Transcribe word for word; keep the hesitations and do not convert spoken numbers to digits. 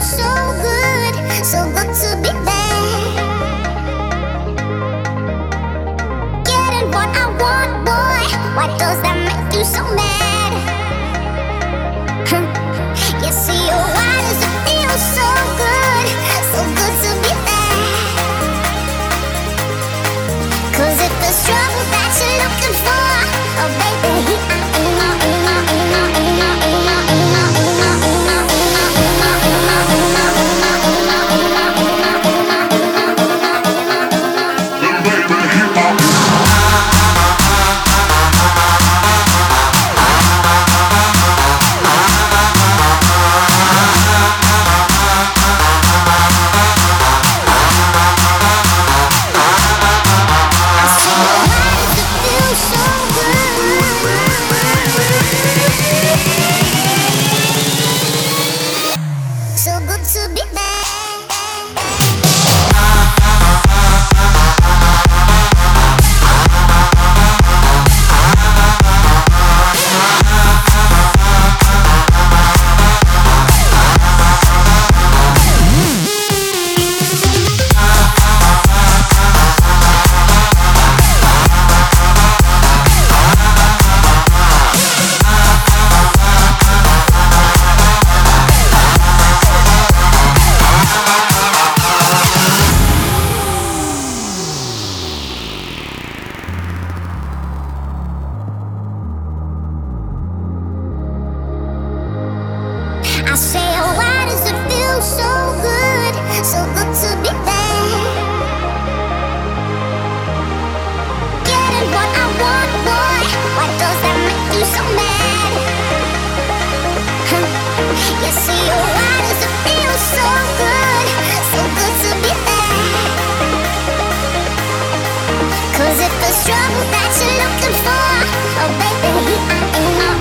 so good, so good to be there. Getting what I want, boy. Why does that make you so mad? You see, oh, why does it feel so good, so good to be there? 'Cause if there's trouble that you're looking for, oh baby, here I am. So good to be back. I say, oh, why does it feel so good, so good to be there? Getting what I want, boy. Why does that make you so mad? You see, oh, why does it feel so good, so good to be there? 'Cause if there's trouble that you're looking for, oh baby, here I am.